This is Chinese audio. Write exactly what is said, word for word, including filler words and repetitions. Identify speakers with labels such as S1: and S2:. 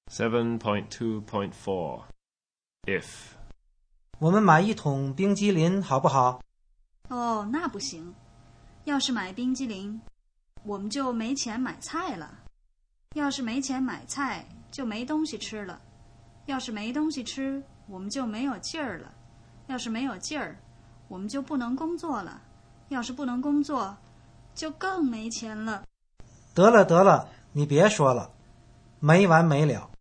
S1: seven point two point four If
S2: 我们买一桶冰激凌好不好？
S3: 哦，那不行。要是买冰激凌，我们就没钱买菜了。要是没钱买菜，就没东西吃了。要是没东西吃，我们就没有劲儿了。要是没有劲儿，我们就不能工作了。要是不能工作，就更没钱了。
S2: 得了得了，你别说了，没完没了。